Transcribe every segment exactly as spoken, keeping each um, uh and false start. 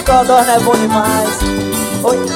codorna é bom demais. Oi, oi.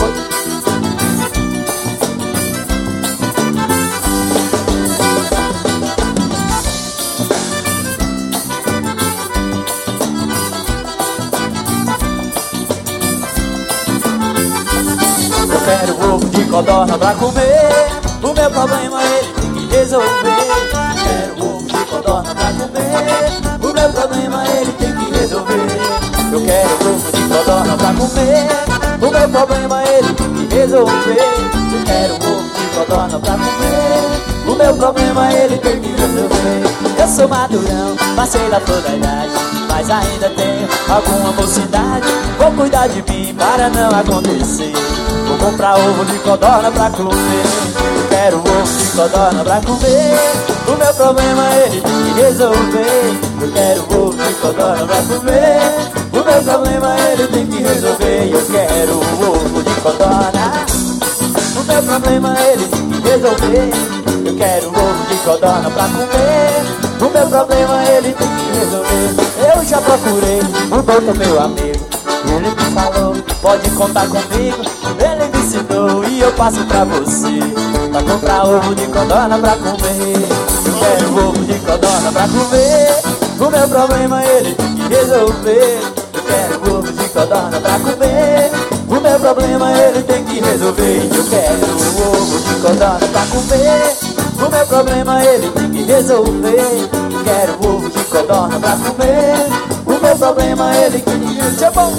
Eu quero ovo de codorna pra comer. O meu problema ele tem que resolver. Quero ovo de codorna pra comer. O meu problema ele tem que resolver. Eu quero ovo de codorna pra comer. O meu problema ele tem que resolver. Eu quero ovo de codorna pra comer. O meu problema ele tem que resolver. Eu sou madurão, passei da flor da idade, mas ainda tenho alguma mocidade. Vou cuidar de mim para não acontecer. Vou comprar ovo de codorna pra comer. Eu quero ovo de codorna pra comer. O meu problema ele tem que resolver. Eu quero ovo de codorna pra comer. O meu problema ele tem que resolver. Eu quero ovo de codorna. O meu problema ele tem que resolver. Eu quero ovo de codorna pra comer. O meu problema ele tem que resolver. Eu já procurei o doutor, meu amigo. Ele me falou, pode contar comigo. Ele me ensinou e eu passo pra você. Pra comprar ovo de codorna pra comer. Eu quero ovo de codorna pra comer. O meu problema ele tem que resolver. Eu quero ovo de codorna pra comer. O meu problema ele tem que resolver. Eu quero ovo de codorna pra comer. O meu problema ele tem que resolver. Eu quero ovo de codorna pra comer. O meu problema ele tem que resolver.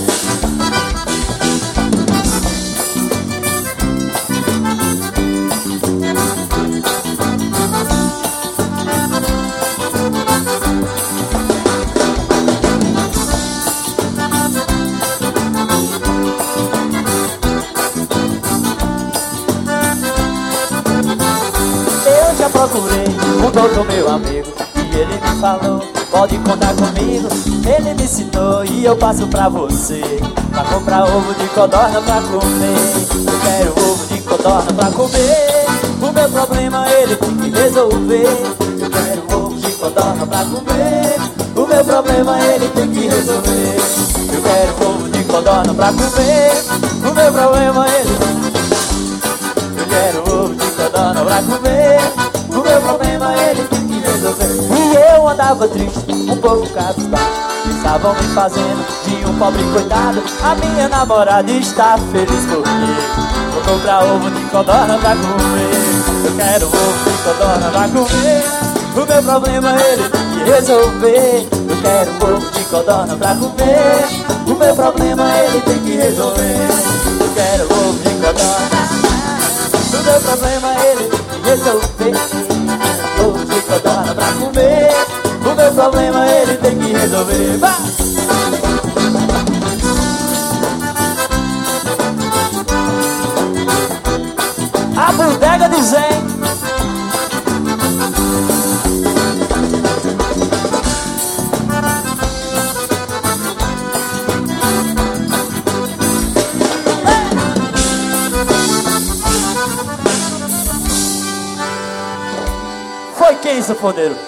Eu já procurei um doutor, meu amigo, e ele me falou, pode contar comigo. Ele me ensinou e eu passo pra você. Pra comprar ovo de codorna pra comer. Eu quero ovo de codorna pra comer. O meu problema ele tem que resolver. Eu quero ovo de codorna pra comer. O meu problema ele tem que resolver. Eu quero ovo de codorna pra comer. O meu problema ele tem que... Eu quero ovo de codorna pra comer. O meu problema ele tem que resolver. E eu andava triste, um pouco cabisbaixo. Estavam me fazendo de um pobre coitado. A minha namorada está feliz porque vou comprar ovo de codorna pra comer. Eu quero ovo de codorna pra comer. O meu problema ele tem que resolver. Eu quero ovo de codorna pra comer. O meu problema ele tem que resolver. Eu quero ovo de codorna. O meu problema ele tem que resolver. Ovo de codorna pra comer. O meu problema ele tem que resolver. Vai! A bodega do Zen. Foi quem, safoneiro?